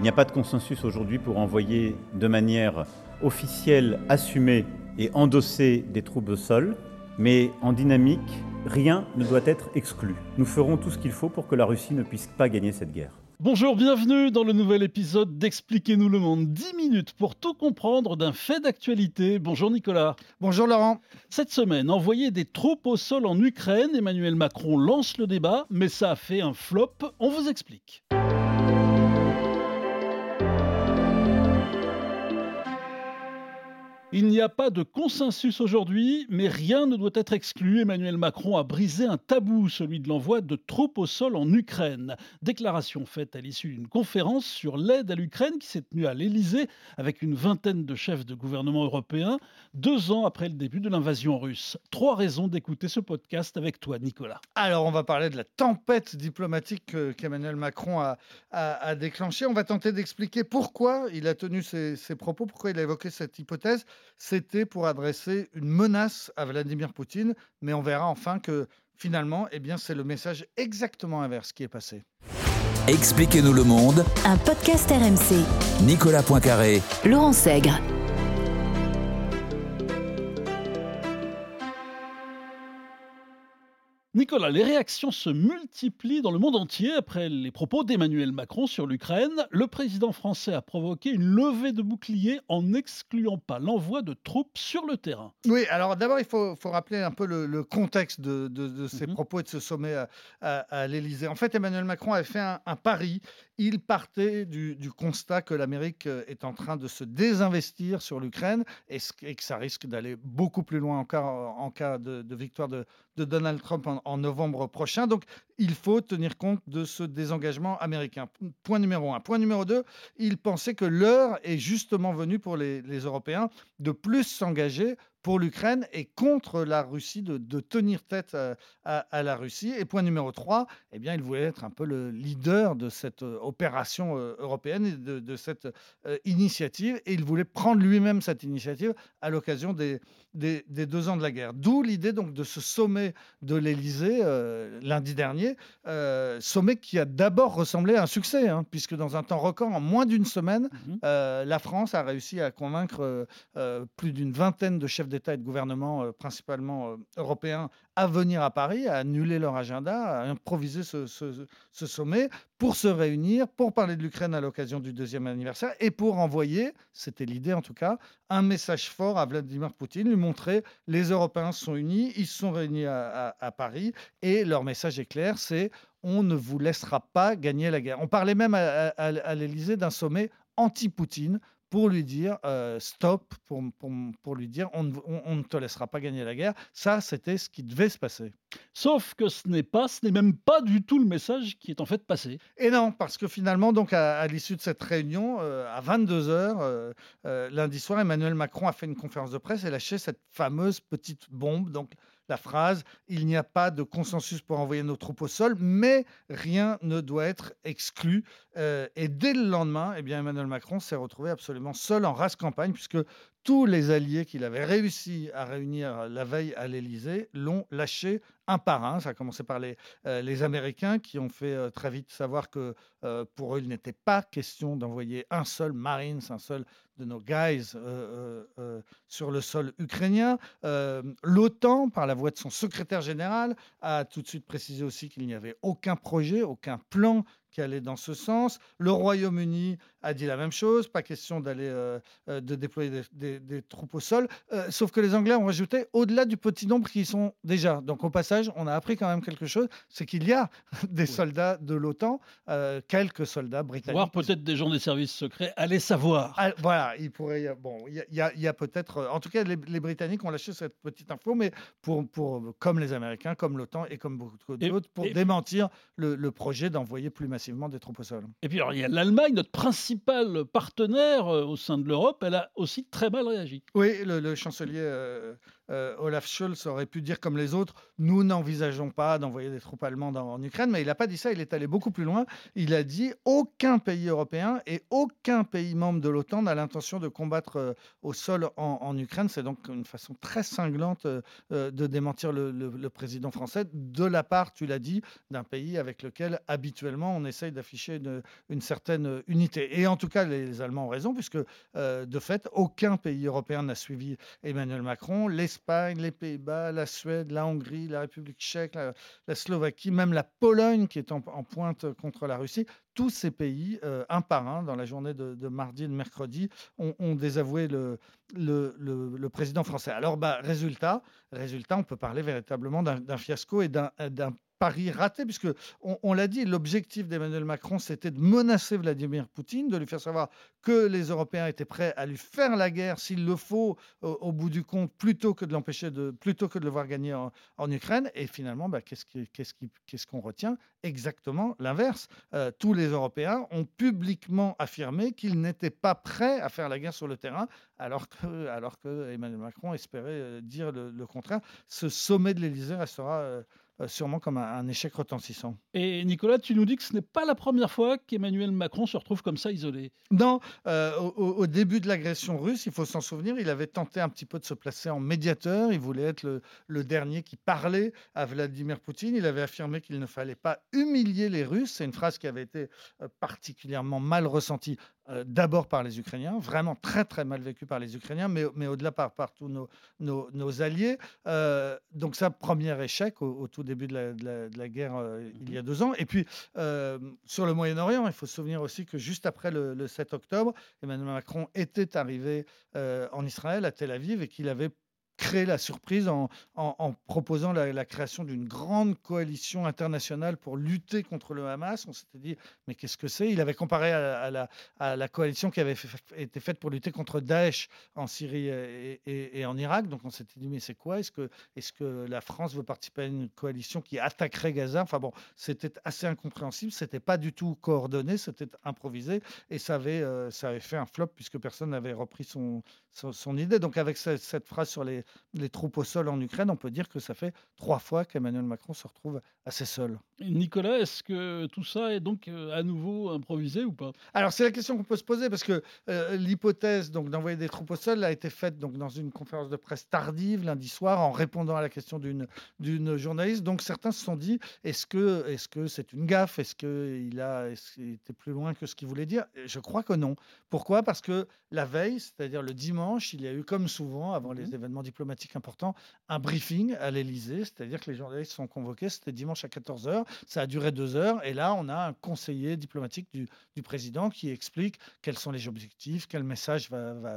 n'y a pas de consensus aujourd'hui pour envoyer de manière officielle, assumée et endossée des troupes au sol, mais en dynamique, rien ne doit être exclu. Nous ferons tout ce qu'il faut pour que la Russie ne puisse pas gagner cette guerre. Bonjour, bienvenue dans le nouvel épisode d'Expliquez-nous le monde. 10 minutes pour tout comprendre d'un fait d'actualité. Bonjour Nicolas. Bonjour Laurent. Cette semaine, envoyer des troupes au sol en Ukraine, Emmanuel Macron lance le débat, mais ça a fait un flop. On vous explique. Il n'y a pas de consensus aujourd'hui, mais rien ne doit être exclu. Emmanuel Macron a brisé un tabou, celui de l'envoi de troupes au sol en Ukraine. Déclaration faite à l'issue d'une conférence sur l'aide à l'Ukraine qui s'est tenue à l'Élysée avec une vingtaine de chefs de gouvernement européens, 2 ans après le début de l'invasion russe. 3 raisons d'écouter ce podcast avec toi, Nicolas. Alors, on va parler de la tempête diplomatique qu'Emmanuel Macron a déclenchée. On va tenter d'expliquer pourquoi il a tenu ces propos, pourquoi il a évoqué cette hypothèse. C'était pour adresser une menace à Vladimir Poutine, mais on verra enfin que finalement, c'est le message exactement inverse qui est passé. Expliquez-nous le monde. Un podcast RMC. Nicolas Poincaré. Laurent Sègre. Nicolas, les réactions se multiplient dans le monde entier après les propos d'Emmanuel Macron sur l'Ukraine. Le président français a provoqué une levée de boucliers en n'excluant pas l'envoi de troupes sur le terrain. Oui, alors d'abord, il faut rappeler un peu le contexte de ces propos et de ce sommet à l'Élysée. En fait, Emmanuel Macron avait fait un pari. Il partait du constat que l'Amérique est en train de se désinvestir sur l'Ukraine et que ça risque d'aller beaucoup plus loin en cas de victoire de Donald Trump en novembre prochain. Donc, il faut tenir compte de ce désengagement américain. Point numéro 1. Point numéro 2, il pensait que l'heure est justement venue pour les Européens de plus s'engager pour l'Ukraine et contre la Russie, de tenir tête à la Russie. Et point numéro 3, il voulait être un peu le leader de cette opération européenne et de cette initiative. Et il voulait prendre lui-même cette initiative à l'occasion des 2 ans de la guerre. D'où l'idée donc de ce sommet de l'Élysée lundi dernier, sommet qui a d'abord ressemblé à un succès, puisque dans un temps record, en moins d'une semaine, la France a réussi à convaincre plus d'une vingtaine de chefs d'État et de gouvernement, principalement européens, à venir à Paris, à annuler leur agenda, à improviser ce sommet pour se réunir, pour parler de l'Ukraine à l'occasion du 2e anniversaire et pour envoyer, c'était l'idée en tout cas, un message fort à Vladimir Poutine, lui montrer les Européens se sont unis, ils se sont réunis à Paris et leur message est clair, c'est on ne vous laissera pas gagner la guerre. On parlait même à l'Élysée d'un sommet anti-Poutine pour lui dire stop, pour lui dire on ne te laissera pas gagner la guerre. Ça, c'était ce qui devait se passer. Sauf que ce n'est même pas du tout le message qui est en fait passé. Et non, parce que finalement, donc à l'issue de cette réunion, à 22h, lundi soir, Emmanuel Macron a fait une conférence de presse et lâché cette fameuse petite bombe, donc la phrase « Il n'y a pas de consensus pour envoyer nos troupes au sol, mais rien ne doit être exclu ». Et dès le lendemain, Emmanuel Macron s'est retrouvé absolument seul en rase campagne, puisque tous les alliés qu'il avait réussi à réunir la veille à l'Élysée l'ont lâché un par un. Ça a commencé par les Américains qui ont fait très vite savoir que pour eux, il n'était pas question d'envoyer un seul Marines, un seul de nos guys sur le sol ukrainien. L'OTAN, par la voix de son secrétaire général, a tout de suite précisé aussi qu'il n'y avait aucun projet, aucun plan qui allait dans ce sens. Le Royaume-Uni a dit la même chose, pas question de déployer des troupes au sol, sauf que les Anglais ont rajouté au-delà du petit nombre qui y sont déjà. Donc au passage, on a appris quand même quelque chose, c'est qu'il y a des soldats de l'OTAN, quelques soldats britanniques. Voire peut-être des gens des services secrets, allez savoir. Voilà, il pourrait il y a peut-être, en tout cas les Britanniques ont lâché cette petite info, mais pour comme les Américains, comme l'OTAN et comme beaucoup d'autres, pour démentir le projet d'envoyer plus massivement des troupes au sol. Et puis alors, il y a l'Allemagne, notre principal partenaire au sein de l'Europe, elle a aussi très mal réagi. Oui, le chancelier Olaf Scholz aurait pu dire comme les autres, nous n'envisageons pas d'envoyer des troupes allemandes en Ukraine, mais il n'a pas dit ça, il est allé beaucoup plus loin. Il a dit aucun pays européen et aucun pays membre de l'OTAN n'a l'intention de combattre au sol en Ukraine. C'est donc une façon très cinglante de démentir le président français de la part, tu l'as dit, d'un pays avec lequel habituellement on essaye d'afficher une certaine unité. Et en tout cas, les Allemands ont raison, puisque de fait, aucun pays européen n'a suivi Emmanuel Macron. L'Espagne, les Pays-Bas, la Suède, la Hongrie, la République tchèque, la Slovaquie, même la Pologne qui est en pointe contre la Russie, tous ces pays, un par un, dans la journée de mardi et de mercredi, ont désavoué le président français. Alors, résultat, on peut parler véritablement d'un fiasco et d'un pari raté, puisque on l'a dit, l'objectif d'Emmanuel Macron, c'était de menacer Vladimir Poutine, de lui faire savoir que les Européens étaient prêts à lui faire la guerre s'il le faut, au bout du compte, plutôt que de le voir gagner en Ukraine. Et finalement, qu'est-ce qu'on retient? Exactement l'inverse. Tous les Européens ont publiquement affirmé qu'ils n'étaient pas prêts à faire la guerre sur le terrain, alors que Emmanuel Macron espérait dire le contraire. Ce sommet de l'Élysée restera sûrement comme un échec retentissant. Et Nicolas, tu nous dis que ce n'est pas la première fois qu'Emmanuel Macron se retrouve comme ça isolé. Non, au début de l'agression russe, il faut s'en souvenir, il avait tenté un petit peu de se placer en médiateur. Il voulait être le dernier qui parlait à Vladimir Poutine. Il avait affirmé qu'il ne fallait pas humilier les Russes. C'est une phrase qui avait été particulièrement mal ressentie. D'abord par les Ukrainiens, vraiment très très mal vécu par les Ukrainiens, mais au-delà par tous nos alliés. Donc ça, premier échec au tout début de la guerre il y a 2 ans. Et puis sur le Moyen-Orient, il faut se souvenir aussi que juste après le 7 octobre, Emmanuel Macron était arrivé en Israël, à Tel Aviv, et qu'il avait créé la surprise en proposant la création d'une grande coalition internationale pour lutter contre le Hamas. On s'était dit, mais qu'est-ce que c'est? Il avait comparé à la coalition qui avait été faite pour lutter contre Daesh en Syrie et en Irak. Donc on s'était dit, mais c'est quoi? Est-ce que la France veut participer à une coalition qui attaquerait Gaza? Enfin bon, c'était assez incompréhensible. C'était pas du tout coordonné, c'était improvisé. Et ça avait fait un flop puisque personne n'avait repris son idée. Donc avec cette phrase sur les troupes au sol en Ukraine, on peut dire que ça fait 3 fois qu'Emmanuel Macron se retrouve assez seul. Nicolas, est-ce que tout ça est donc à nouveau improvisé ou pas? Alors c'est la question qu'on peut se poser, parce que l'hypothèse donc d'envoyer des troupes au sol a été faite donc dans une conférence de presse tardive lundi soir, en répondant à la question d'une journaliste. Donc certains se sont dit, est-ce que c'est une gaffe? Est-ce qu'il était plus loin que ce qu'il voulait dire? Je crois que non. Pourquoi? Parce que la veille, c'est-à-dire le dimanche, il y a eu, comme souvent avant les événements diplomatiques importants, un briefing à l'Élysée, c'est-à-dire que les journalistes sont convoqués, c'était dimanche à 14h, ça a duré 2 heures, et là on a un conseiller diplomatique du président qui explique quels sont les objectifs, quel message va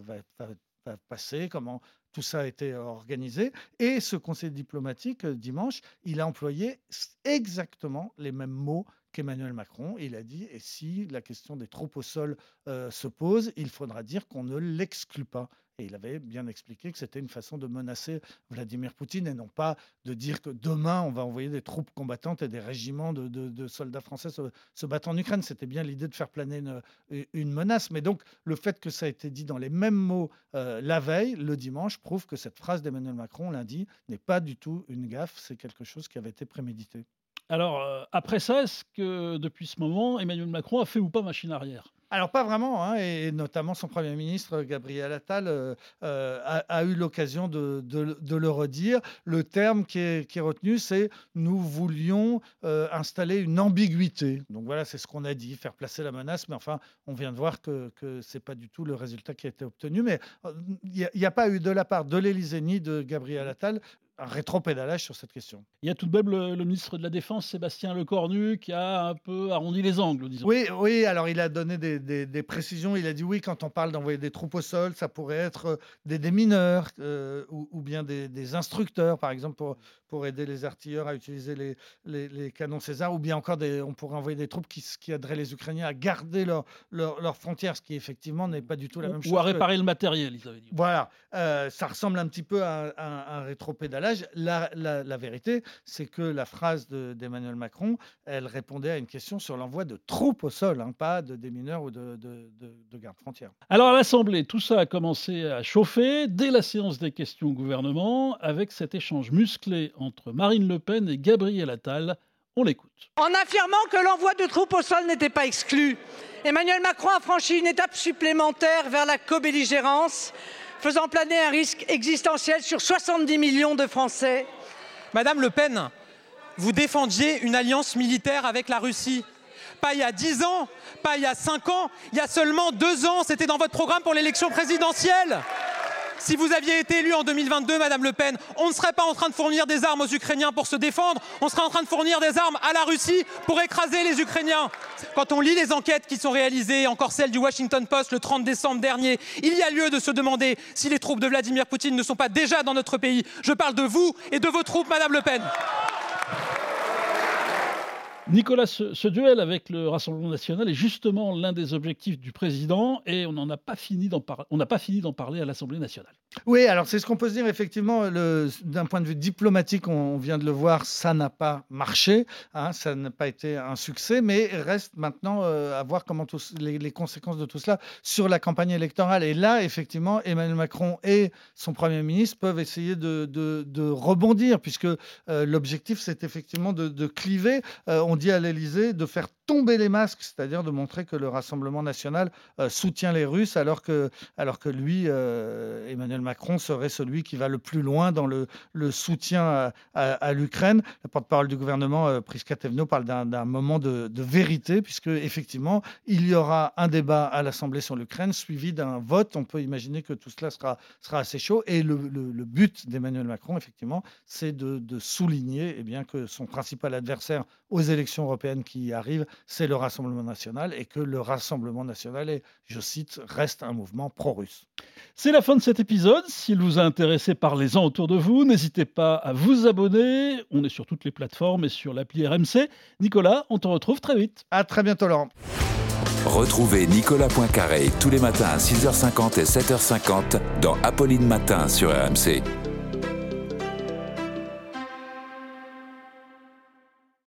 passer, comment tout ça a été organisé. Et ce conseiller diplomatique, dimanche, il a employé exactement les mêmes mots qu'Emmanuel Macron. Il a dit, et si la question des troupes au sol se pose, il faudra dire qu'on ne l'exclut pas. Et il avait bien expliqué que c'était une façon de menacer Vladimir Poutine, et non pas de dire que demain on va envoyer des troupes combattantes et des régiments de soldats français se battre en Ukraine. C'était bien l'idée de faire planer une menace. Mais donc le fait que ça a été dit dans les mêmes mots la veille, le dimanche, prouve que cette phrase d'Emmanuel Macron lundi n'est pas du tout une gaffe, c'est quelque chose qui avait été prémédité. Alors, après ça, est-ce que depuis ce moment, Emmanuel Macron a fait ou pas machine arrière? Alors pas vraiment, hein, et notamment son Premier ministre Gabriel Attal a eu l'occasion de le redire. Le terme qui est retenu, c'est « nous voulions installer une ambiguïté ». Donc voilà, c'est ce qu'on a dit, faire placer la menace, mais enfin, on vient de voir que ce n'est pas du tout le résultat qui a été obtenu. Mais il n'y a pas eu de la part de l'Élysée ni de Gabriel Attal un rétropédalage sur cette question. Il y a tout de même le ministre de la Défense, Sébastien Lecornu, qui a un peu arrondi les angles, disons. Oui, alors il a donné des précisions. Il a dit oui, quand on parle d'envoyer des troupes au sol, ça pourrait être des mineurs ou bien des instructeurs, par exemple, pour aider les artilleurs à utiliser les canons César, ou bien encore on pourrait envoyer des troupes qui aideraient les Ukrainiens à garder leurs frontières, ce qui effectivement n'est pas du tout la même chose. Ou à réparer le matériel, ils avaient dit. Voilà, ça ressemble un petit peu à un rétropédalage. La vérité, c'est que la phrase d'Emmanuel Macron, elle répondait à une question sur l'envoi de troupes au sol, pas de démineurs ou de gardes-frontières. Alors à l'Assemblée, tout ça a commencé à chauffer dès la séance des questions au gouvernement, avec cet échange musclé entre Marine Le Pen et Gabriel Attal. On l'écoute. En affirmant que l'envoi de troupes au sol n'était pas exclu, Emmanuel Macron a franchi une étape supplémentaire vers la cobelligérance, faisant planer un risque existentiel sur 70 millions de Français. Madame Le Pen, vous défendiez une alliance militaire avec la Russie. Pas il y a 10 ans, pas il y a 5 ans, il y a seulement 2 ans, c'était dans votre programme pour l'élection présidentielle. Si vous aviez été élue en 2022, Madame Le Pen, on ne serait pas en train de fournir des armes aux Ukrainiens pour se défendre, on serait en train de fournir des armes à la Russie pour écraser les Ukrainiens. Quand on lit les enquêtes qui sont réalisées, encore celle du Washington Post le 30 décembre dernier, il y a lieu de se demander si les troupes de Vladimir Poutine ne sont pas déjà dans notre pays. Je parle de vous et de vos troupes, Madame Le Pen. Nicolas, ce duel avec le Rassemblement national est justement l'un des objectifs du président et on n'a pas fini d'en parler à l'Assemblée nationale. Oui, alors c'est ce qu'on peut se dire, effectivement, d'un point de vue diplomatique, on vient de le voir, ça n'a pas marché, ça n'a pas été un succès, mais reste maintenant à voir comment les conséquences de tout cela sur la campagne électorale. Et là, effectivement, Emmanuel Macron et son Premier ministre peuvent essayer de rebondir, puisque l'objectif, c'est effectivement de cliver. On dit à l'Élysée de faire tomber les masques, c'est-à-dire de montrer que le Rassemblement national soutient les Russes, alors que lui, Emmanuel Macron, serait celui qui va le plus loin dans le soutien à l'Ukraine. La porte-parole du gouvernement, Prisca Thévenot, parle d'un moment de vérité, puisque effectivement, il y aura un débat à l'Assemblée sur l'Ukraine, suivi d'un vote. On peut imaginer que tout cela sera assez chaud. Et le but d'Emmanuel Macron, effectivement, c'est de souligner que son principal adversaire aux élections européennes qui arrivent, c'est le Rassemblement national, et que le Rassemblement national est, je cite, reste un mouvement pro-russe. C'est la fin de cet épisode. S'il vous a intéressé, parlez-en autour de vous. N'hésitez pas à vous abonner. On est sur toutes les plateformes et sur l'appli RMC. Nicolas, on te retrouve très vite. À très bientôt, Laurent. Retrouvez Nicolas Poincaré tous les matins à 6h50 et 7h50 dans Apolline Matin sur RMC.